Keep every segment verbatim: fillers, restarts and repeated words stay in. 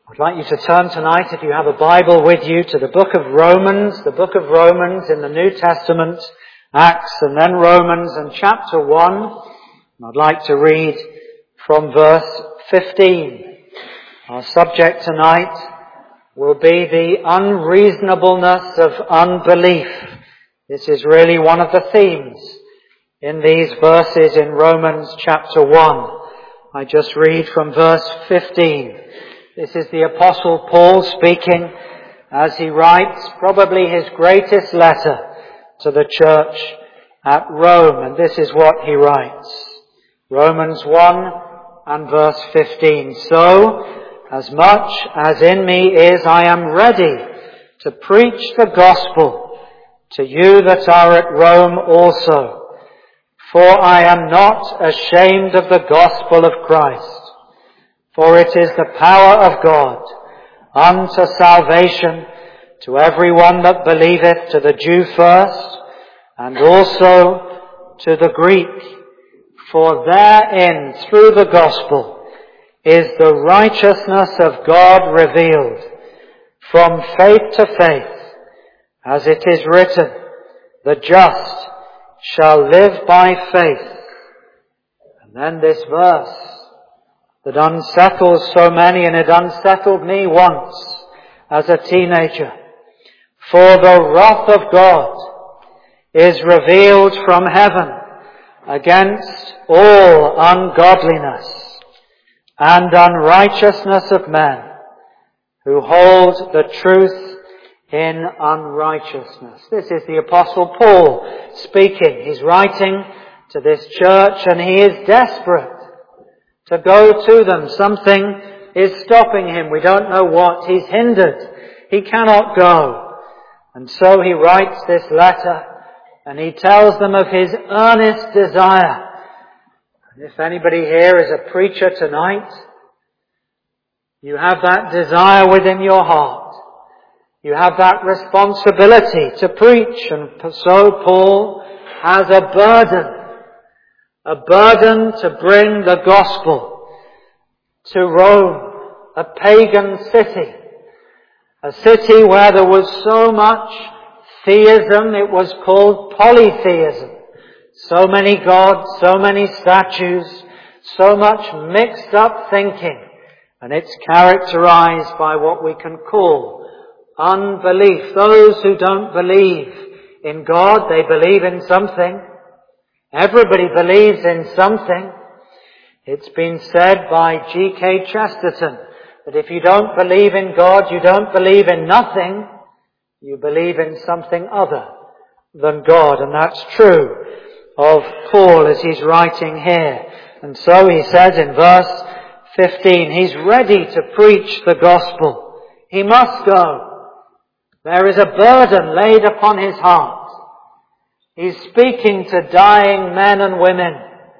I'd like you to turn tonight, if you have a Bible with you, to the book of Romans, the book of Romans in the New Testament, Acts and then Romans and chapter one. And I'd like to read from verse fifteen. Our subject tonight will be the unreasonableness of unbelief. This is really one of the themes in these verses in Romans chapter one. I just read from verse fifteen. This is the Apostle Paul speaking as he writes probably his greatest letter to the church at Rome. And this is what he writes. Romans one and verse fifteen. So, as much as in me is, I am ready to preach the gospel to you that are at Rome also. For I am not ashamed of the gospel of Christ. For it is the power of God unto salvation to everyone that believeth, to the Jew first, and also to the Greek. For therein, through the gospel, is the righteousness of God revealed, from faith to faith, as it is written, the just shall live by faith. And then this verse that unsettles so many, and it unsettled me once as a teenager. For the wrath of God is revealed from heaven against all ungodliness and unrighteousness of men who hold the truth in unrighteousness. This is the Apostle Paul speaking. He's writing to this church and he is desperate to go to them. Something is stopping him. We don't know what. He's hindered. He cannot go. And so he writes this letter and he tells them of his earnest desire. And if anybody here is a preacher tonight, you have that desire within your heart. You have that responsibility to preach. And so Paul has a burden. A burden to bring the gospel to Rome, a pagan city. A city where there was so much theism, it was called polytheism. So many gods, so many statues, so much mixed up thinking. And it's characterized by what we can call unbelief. Those who don't believe in God, they believe in something. Everybody believes in something. It's been said by G K Chesterton that if you don't believe in God, you don't believe in nothing. You believe in something other than God. And that's true of Paul as he's writing here. And so he says in verse fifteen, he's ready to preach the gospel. He must go. There is a burden laid upon his heart. He's speaking to dying men and women.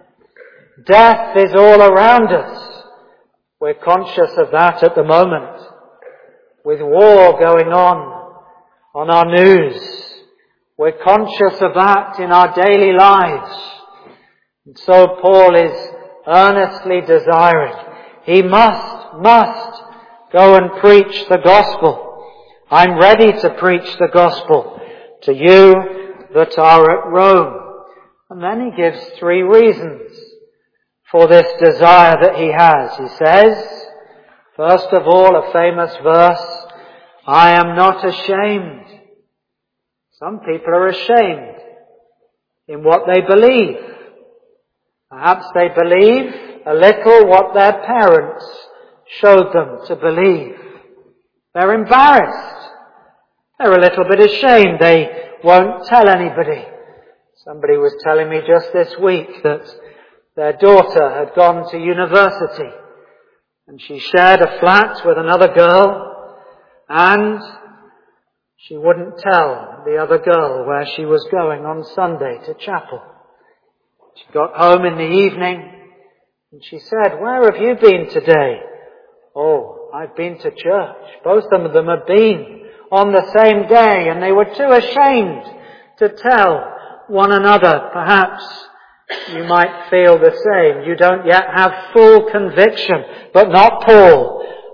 Death is all around us. We're conscious of that at the moment. With war going on on our news, we're conscious of that in our daily lives. And so Paul is earnestly desiring. He must, must go and preach the gospel. I'm ready to preach the gospel to you that are at Rome. And then he gives three reasons for this desire that he has. He says, first of all, a famous verse, I am not ashamed. Some people are ashamed in what they believe. Perhaps they believe a little what their parents showed them to believe. They're embarrassed. They're a little bit ashamed. They won't tell anybody. Somebody was telling me just this week that their daughter had gone to university and she shared a flat with another girl and she wouldn't tell the other girl where she was going on Sunday to chapel. She got home in the evening and she said, where have you been today? Oh, I've been to church. Both of them had been on the same day, and they were too ashamed to tell one another. Perhaps you might feel the same. You don't yet have full conviction, but not Paul.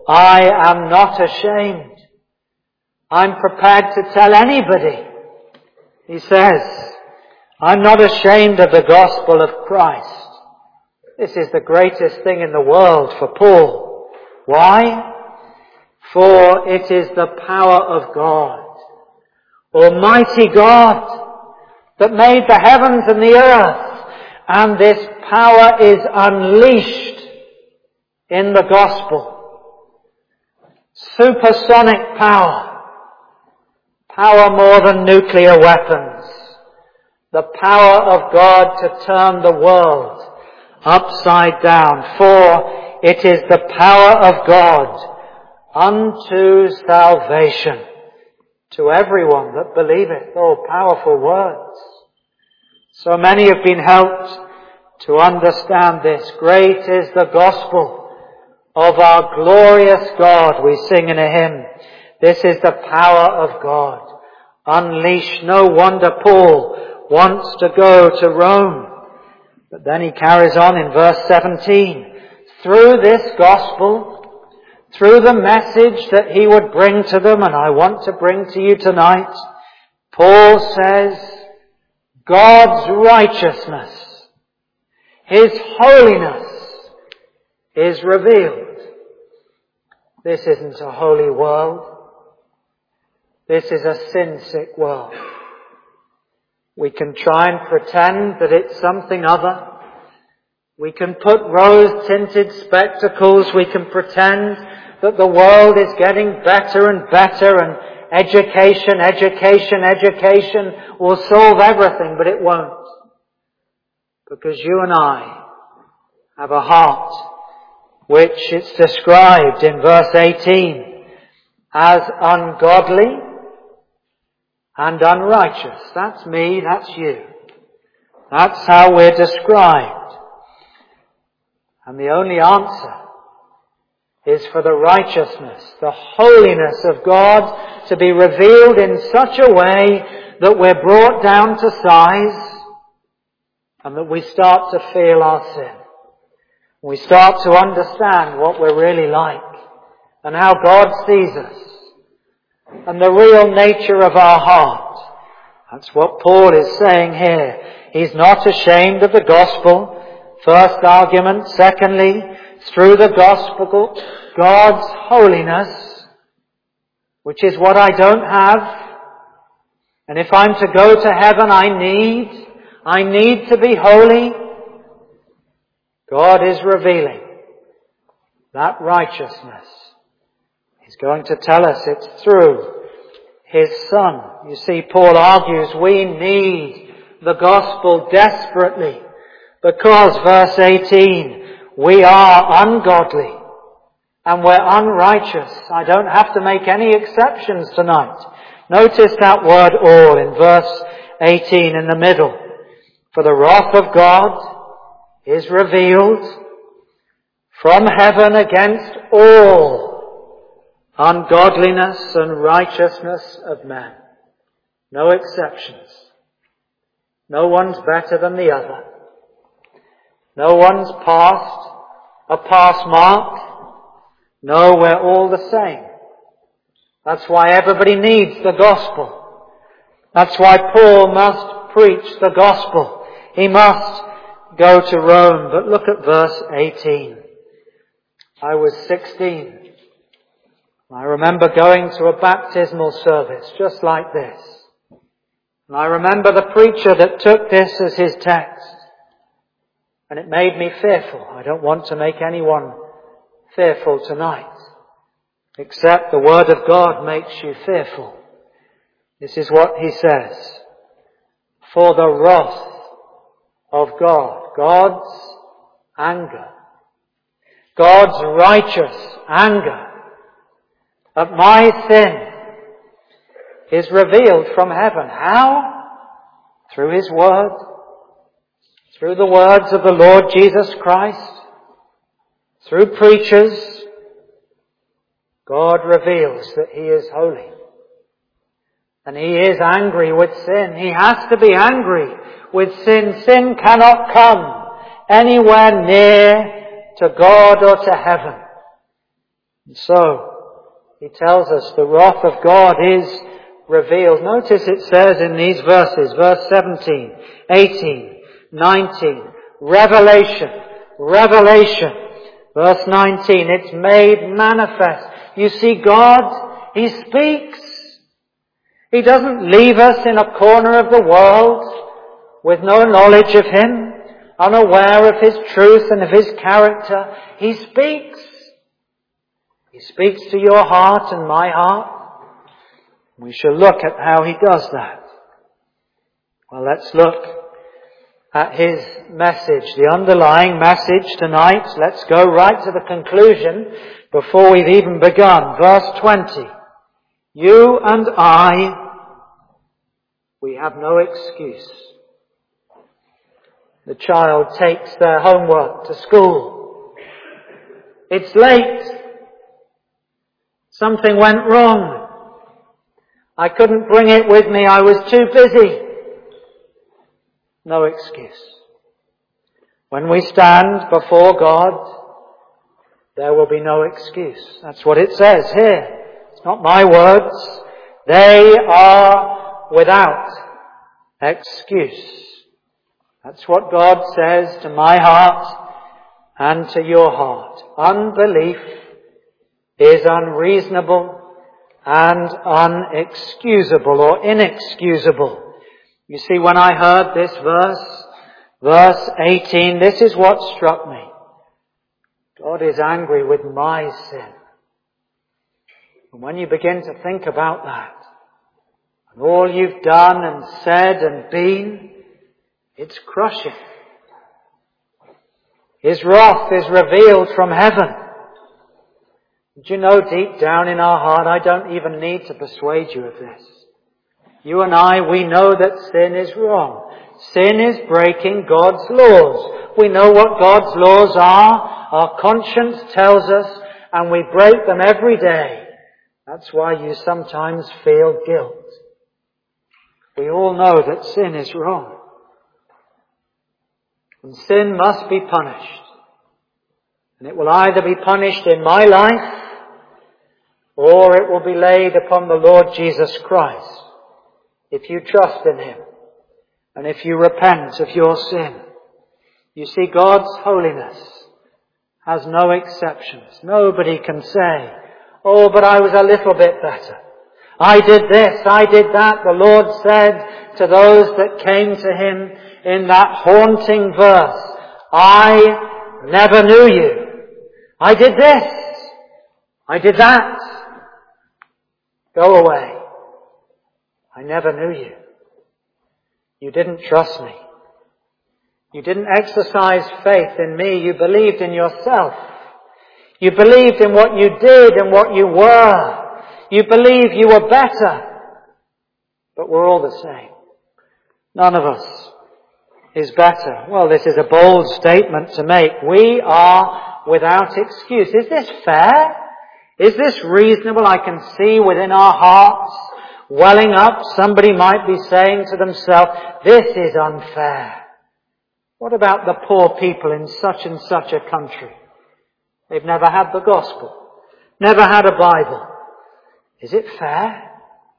I am not ashamed. I'm prepared to tell anybody. He says, I'm not ashamed of the gospel of Christ. This is the greatest thing in the world for Paul. Why? For it is the power of God, Almighty God, that made the heavens and the earth. And this power is unleashed in the gospel. Supersonic power. Power more than nuclear weapons. The power of God to turn the world upside down. For it is the power of God unto salvation to everyone that believeth. Oh, powerful words. So many have been helped to understand this. Great is the gospel of our glorious God, we sing in a hymn. This is the power of God. Unleash. No wonder Paul wants to go to Rome. But then he carries on in verse seventeen. Through this gospel, through the message that he would bring to them, and I want to bring to you tonight, Paul says, God's righteousness, His holiness is revealed. This isn't a holy world. This is a sin-sick world. We can try and pretend that it's something other. We can put rose-tinted spectacles. We can pretend that the world is getting better and better, and education, education, education will solve everything, but it won't. Because you and I have a heart which it's described in verse eighteen as ungodly and unrighteous. That's me, that's you. That's how we're described. And the only answer is for the righteousness, the holiness of God to be revealed in such a way that we're brought down to size and that we start to feel our sin. We start to understand what we're really like and how God sees us and the real nature of our heart. That's what Paul is saying here. He's not ashamed of the gospel. First argument. Secondly, through the gospel, God's holiness, which is what I don't have. And if I'm to go to heaven, I need, I need to be holy. God is revealing that righteousness. He's going to tell us it's through His Son. You see, Paul argues we need the gospel desperately because, verse eighteen, we are ungodly and we're unrighteous. I don't have to make any exceptions tonight. Notice that word all in verse eighteen in the middle. For the wrath of God is revealed from heaven against all ungodliness and righteousness of men. No exceptions. No one's better than the other. No one's past a pass mark. No, we're all the same. That's why everybody needs the gospel. That's why Paul must preach the gospel. He must go to Rome. But look at verse eighteen. I was sixteen. I remember going to a baptismal service just like this. And I remember the preacher that took this as his text. And it made me fearful. I don't want to make anyone fearful tonight. Except the Word of God makes you fearful. This is what he says. For the wrath of God, God's anger, God's righteous anger at my sin is revealed from heaven. How? Through His Word. Through the words of the Lord Jesus Christ. Through preachers. God reveals that He is holy. And He is angry with sin. He has to be angry with sin. Sin cannot come anywhere near to God or to heaven. And so, he tells us the wrath of God is revealed. Notice it says in these verses, verse seventeen, eighteen, nineteen, Revelation, Revelation. Verse nineteen, it's made manifest. You see, God, He speaks. He doesn't leave us in a corner of the world with no knowledge of Him, unaware of His truth and of His character. He speaks. He speaks to your heart and my heart. We shall look at how He does that. Well, let's look at His message, the underlying message tonight. Let's go right to the conclusion before we've even begun. Verse twenty. You and I, we have no excuse. The child takes their homework to school. It's late. Something went wrong. I couldn't bring it with me. I was too busy. No excuse. When we stand before God, there will be no excuse. That's what it says here. It's not my words. They are without excuse. That's what God says to my heart and to your heart. Unbelief is unreasonable and unexcusable or inexcusable. You see, when I heard this verse, verse eighteen, this is what struck me. God is angry with my sin. And when you begin to think about that, and all you've done and said and been, it's crushing. His wrath is revealed from heaven. Do you know, deep down in our heart, I don't even need to persuade you of this. You and I, we know that sin is wrong. Sin is breaking God's laws. We know what God's laws are. Our conscience tells us, and we break them every day. That's why you sometimes feel guilt. We all know that sin is wrong. And sin must be punished. And it will either be punished in my life, or it will be laid upon the Lord Jesus Christ. If you trust in Him, and if you repent of your sin. You see, God's holiness has no exceptions. Nobody can say, oh, but I was a little bit better. I did this, I did that. The Lord said to those that came to Him in that haunting verse, I never knew you. I did this. I did that. Go away. I never knew you. You didn't trust me. You didn't exercise faith in me. You believed in yourself. You believed in what you did and what you were. You believed you were better. But we're all the same. None of us is better. Well, this is a bold statement to make. We are without excuse. Is this fair? Is this reasonable? I can see within our hearts welling up, somebody might be saying to themselves, this is unfair. What about the poor people in such and such a country? They've never had the gospel, never had a Bible. Is it fair?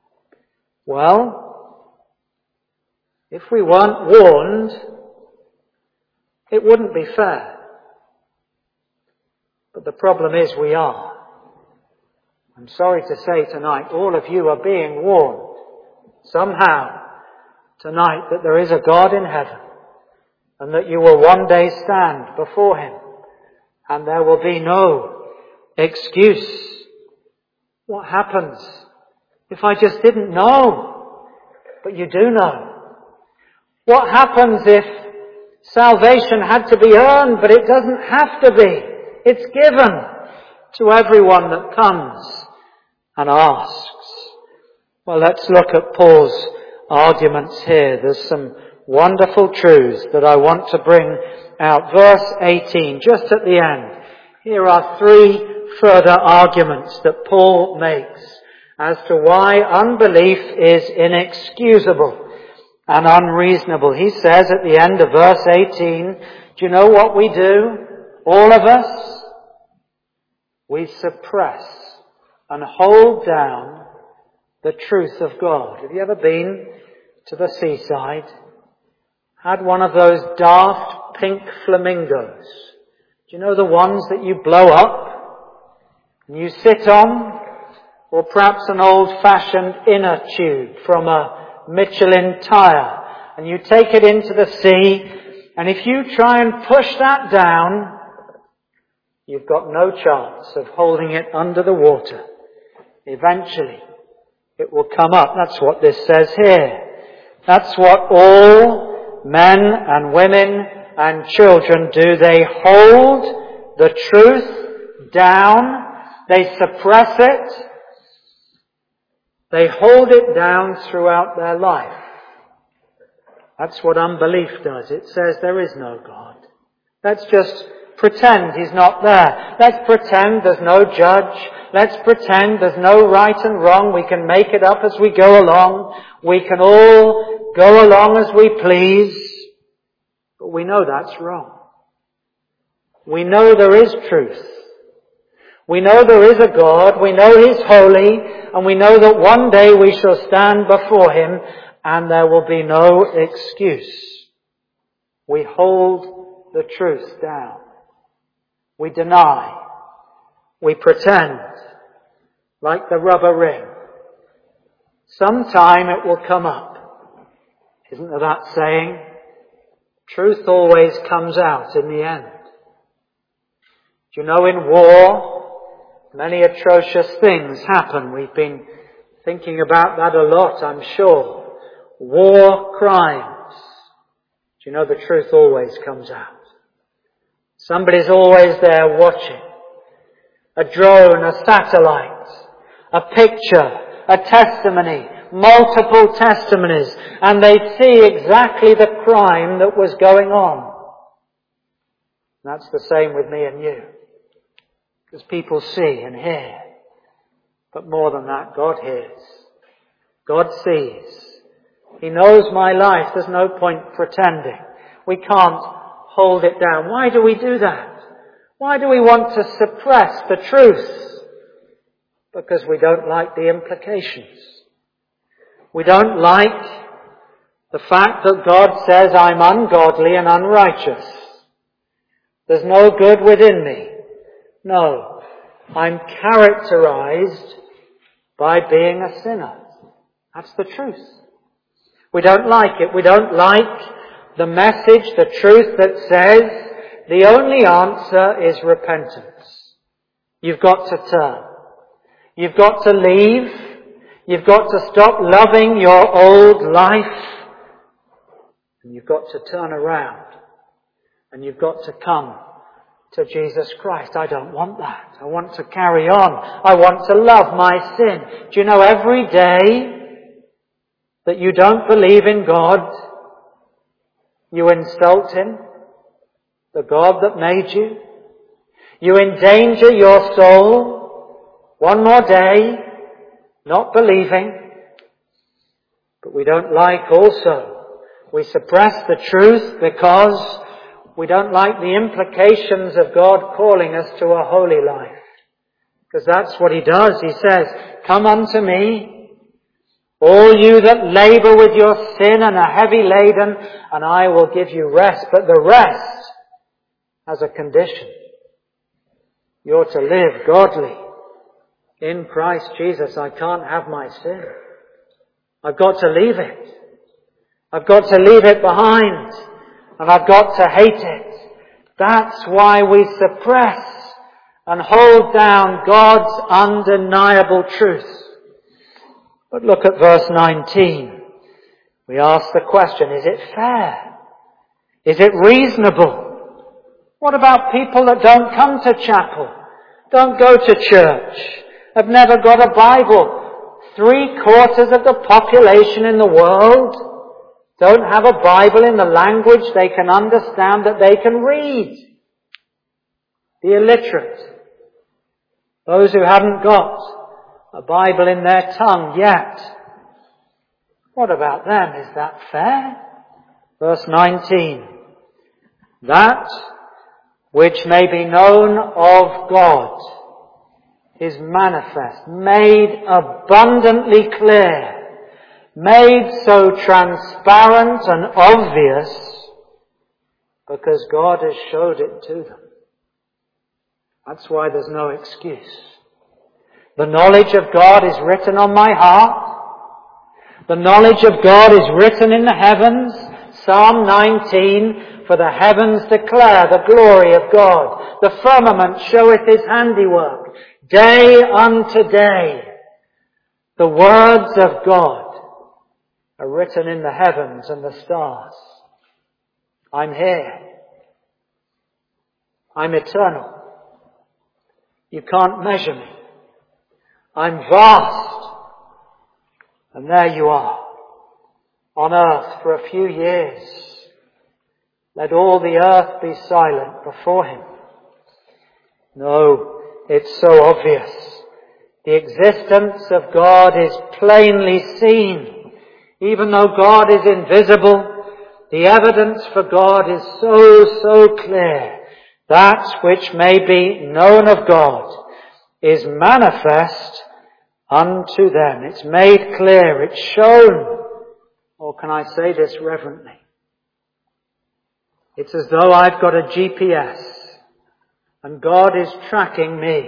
Well, if we weren't warned, it wouldn't be fair. But the problem is we are. I'm sorry to say tonight, all of you are being warned somehow tonight that there is a God in heaven and that you will one day stand before Him and there will be no excuse. What happens if I just didn't know? But you do know. What happens if salvation had to be earned, but it doesn't have to be? It's given to everyone that comes and asks. Well, let's look at Paul's arguments here. There's some wonderful truths that I want to bring out. Verse eighteen, just at the end. Here are three further arguments that Paul makes as to why unbelief is inexcusable and unreasonable. He says at the end of verse eighteen, do you know what we do? All of us? we suppress and hold down the truth of God. Have you ever been to the seaside? Had one of those daft pink flamingos? Do you know the ones that you blow up and you sit on? Or perhaps an old-fashioned inner tube from a Michelin tire, and you take it into the sea, and if you try and push that down, you've got no chance of holding it under the water. Eventually, it will come up. That's what this says here. That's what all men and women and children do. They hold the truth down. They suppress it. They hold it down throughout their life. That's what unbelief does. It says there is no God. Let's just pretend He's not there. Let's pretend there's no judge. Let's pretend there's no right and wrong. We can make it up as we go along. We can all go along as we please. But we know that's wrong. We know there is truth. We know there is a God, we know He's holy, and we know that one day we shall stand before Him and there will be no excuse. We hold the truth down. We deny. We pretend, like the rubber ring. Sometime it will come up. Isn't there that saying? Truth always comes out in the end. Do you know, in war, many atrocious things happen. We've been thinking about that a lot, I'm sure. War crimes. Do you know the truth always comes out? Somebody's always there watching. A drone, a satellite, a picture, a testimony, multiple testimonies, and they see exactly the crime that was going on. That's the same with me and you. Because people see and hear. But more than that, God hears. God sees. He knows my life. There's no point pretending. We can't hold it down. Why do we do that? Why do we want to suppress the truth? Because we don't like the implications. We don't like the fact that God says I'm ungodly and unrighteous. There's no good within me. No, I'm characterized by being a sinner. That's the truth. We don't like it. We don't like the message, the truth that says the only answer is repentance. You've got to turn. You've got to leave. You've got to stop loving your old life. And you've got to turn around. And you've got to come to Jesus Christ. I don't want that. I want to carry on. I want to love my sin. Do you know, every day that you don't believe in God, you insult Him, the God that made you. You endanger your soul one more day, not believing. But we don't like also, we suppress the truth because we don't like the implications of God calling us to a holy life. Because that's what He does. He says, come unto me, all you that labour with your sin and are heavy laden, and I will give you rest. But the rest has a condition. You're to live godly in Christ Jesus. I can't have my sin. I've got to leave it. I've got to leave it behind. And I've got to hate it. That's why we suppress and hold down God's undeniable truth. But look at verse nineteen. We ask the question, is it fair? Is it reasonable? What about people that don't come to chapel, don't go to church, have never got a Bible? Three quarters of the population in the world don't have a Bible in the language they can understand, that they can read. The illiterate. Those who haven't got a Bible in their tongue yet. What about them? Is that fair? Verse nineteen. That which may be known of God is manifest, made abundantly clear, made so transparent and obvious because God has showed it to them. That's why there's no excuse. The knowledge of God is written on my heart. The knowledge of God is written in the heavens. Psalm nineteen, for the heavens declare the glory of God. The firmament showeth his handiwork. Day unto day, the words of God are written in the heavens and the stars. I'm here. I'm eternal. You can't measure me. I'm vast. And there you are, on earth for a few years. Let all the earth be silent before him. No, it's so obvious. The existence of God is plainly seen. Even though God is invisible, the evidence for God is so, so clear. That which may be known of God is manifest unto them. It's made clear. It's shown. Or can I say this reverently? It's as though I've got a G P S and God is tracking me.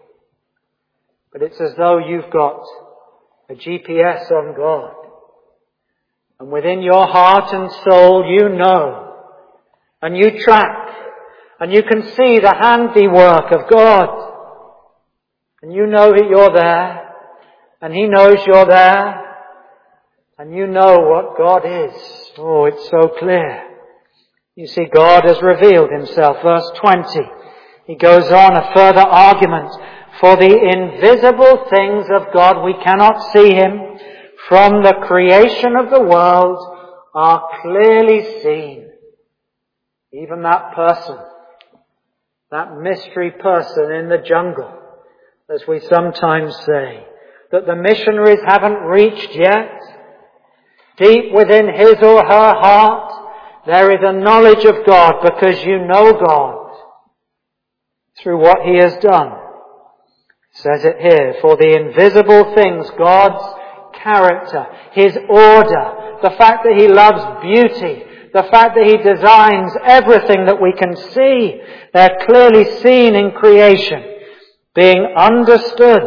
But it's as though you've got a G P S on God. And within your heart and soul you know. And you track. And you can see the handiwork of God. And you know that you're there. And he knows you're there. And you know what God is. Oh, it's so clear. You see, God has revealed himself. Verse twenty. He goes on a further argument. For the invisible things of God, we cannot see him, from the creation of the world are clearly seen. Even that person, that mystery person in the jungle, as we sometimes say, that the missionaries haven't reached yet. Deep within his or her heart, there is a knowledge of God because you know God through what he has done. It says it here, for the invisible things, God's character, his order, the fact that he loves beauty, the fact that he designs everything that we can see, they're clearly seen in creation, being understood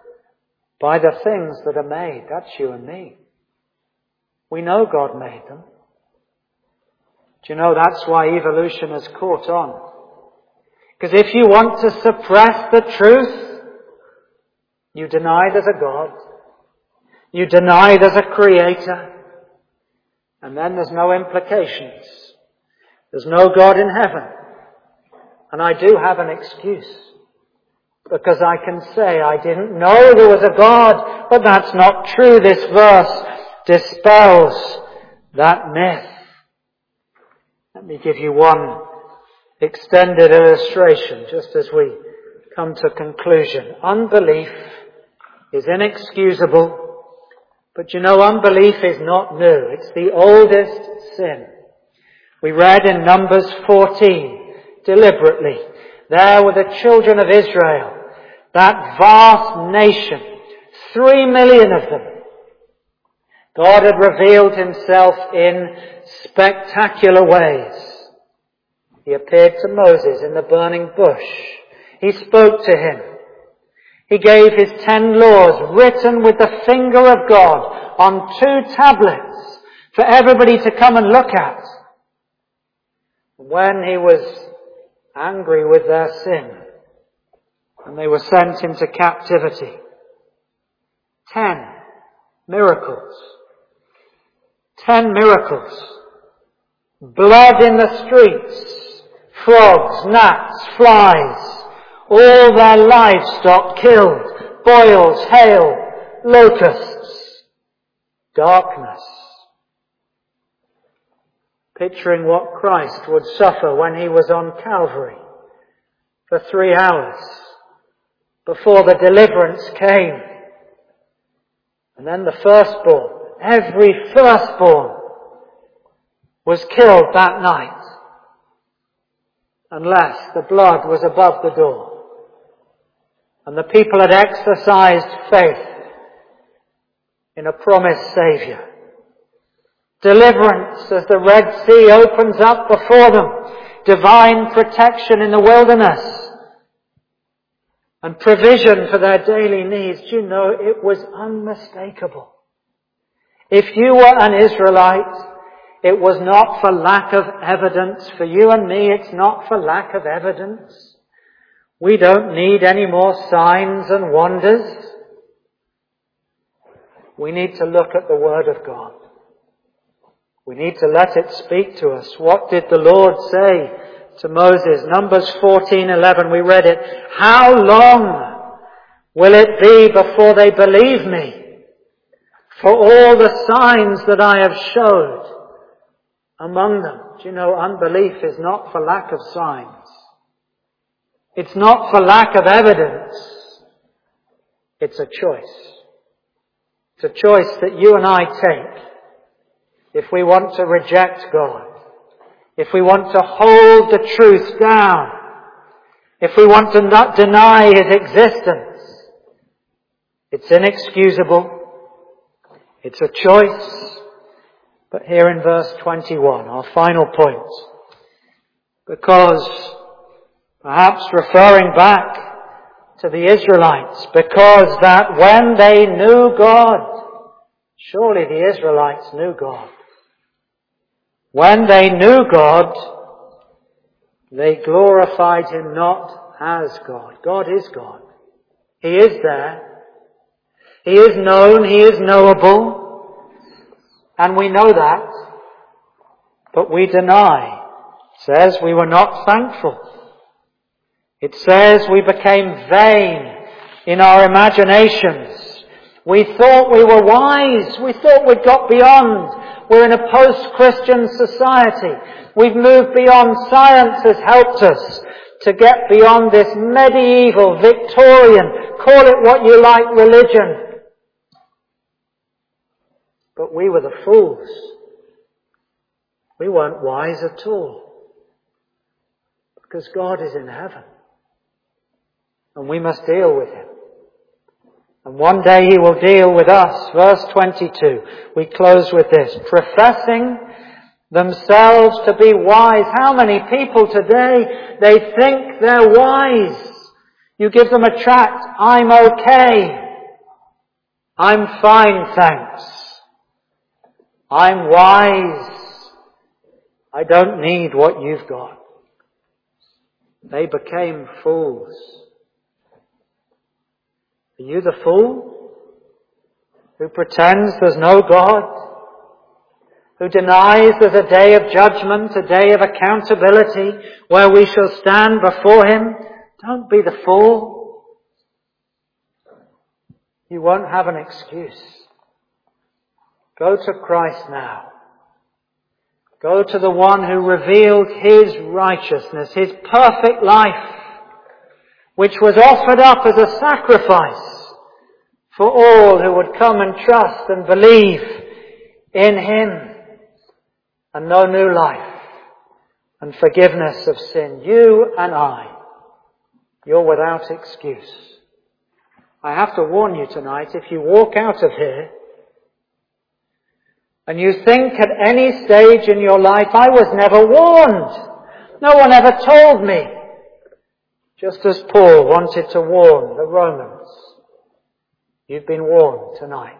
by the things that are made. That's you and me. We know God made them. Do you know that's why evolution has caught on? Because if you want to suppress the truth, you deny there's a God. You deny there's a creator. And then there's no implications. There's no God in heaven. And I do have an excuse. Because I can say I didn't know there was a God, but that's not true. This verse dispels that myth. Let me give you one extended illustration just as we come to conclusion. Unbelief is inexcusable, but you know unbelief is not new. It's the oldest sin. We read in Numbers fourteen, deliberately, there were the children of Israel, that vast nation, three million of them. God had revealed himself in spectacular ways. He appeared to Moses in the burning bush. He spoke to him. He gave his ten laws written with the finger of God on two tablets for everybody to come and look at. When he was angry with their sin and they were sent into captivity, ten miracles. Ten miracles. Blood in the streets. Frogs, gnats, flies. All their livestock killed. Boils, hail, locusts. Darkness. Picturing what Christ would suffer when he was on Calvary for three hours before the deliverance came. And then the firstborn, every firstborn was killed that night unless the blood was above the door. And the people had exercised faith in a promised Saviour. Deliverance as the Red Sea opens up before them. Divine protection in the wilderness. And provision for their daily needs. Do you know, it was unmistakable. If you were an Israelite, it was not for lack of evidence. For you and me, it's not for lack of evidence. We don't need any more signs and wonders. We need to look at the Word of God. We need to let it speak to us. What did the Lord say to Moses? Numbers fourteen eleven, we read it. How long will it be before they believe me for all the signs that I have showed among them? Do you know, unbelief is not for lack of signs. It's not for lack of evidence. It's a choice. It's a choice that you and I take if we want to reject God, if we want to hold the truth down, if we want to not deny His existence. It's inexcusable. It's a choice. But here in verse twenty-one, our final point, because perhaps referring back to the Israelites, because that when they knew God, surely the Israelites knew God. When they knew God, they glorified Him not as God. God is God. He is there. He is known. He is knowable. And we know that. But we deny. It says we were not thankful. It says we became vain in our imaginations. We thought we were wise. We thought we'd got beyond. We're in a post-Christian society. We've moved beyond. Science has helped us to get beyond this medieval, Victorian, call it what you like, religion. But we were the fools. We weren't wise at all. Because God is in heaven. And we must deal with Him. And one day He will deal with us. Verse twenty-two. We close with this. Professing themselves to be wise. How many people today, they think they're wise. You give them a tract. I'm okay. I'm fine, thanks. I'm wise. I don't need what you've got. They became fools. Are you the fool who pretends there's no God? Who denies there's a day of judgment, a day of accountability where we shall stand before Him? Don't be the fool. You won't have an excuse. Go to Christ now. Go to the one who revealed His righteousness, His perfect life, which was offered up as a sacrifice for all who would come and trust and believe in Him and know new life and forgiveness of sin. You and I, you're without excuse. I have to warn you tonight, if you walk out of here and you think at any stage in your life, I was never warned. No one ever told me. Just as Paul wanted to warn the Romans. You've been warned tonight.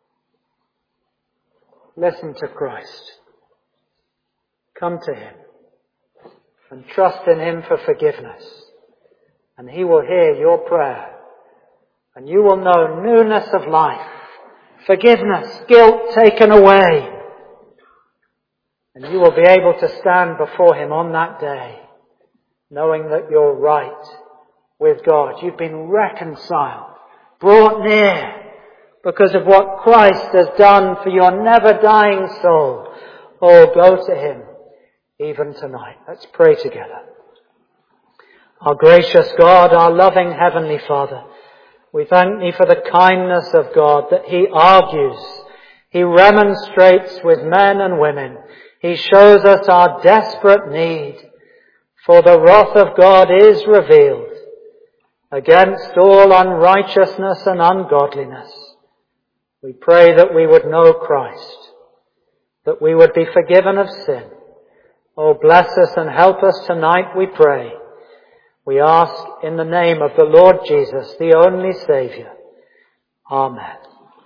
Listen to Christ. Come to Him and trust in Him for forgiveness. And He will hear your prayer. And you will know newness of life. Forgiveness, guilt taken away. And you will be able to stand before Him on that day, knowing that you're right with God. You've been reconciled, brought near, because of what Christ has done for your never-dying soul. Oh, go to Him even tonight. Let's pray together. Our gracious God, our loving Heavenly Father, we thank Thee for the kindness of God, that He argues, He remonstrates with men and women. He shows us our desperate need. For the wrath of God is revealed, against all unrighteousness and ungodliness. We pray that we would know Christ, that we would be forgiven of sin. Oh, bless us and help us tonight, we pray. We ask in the name of the Lord Jesus, the only Saviour. Amen.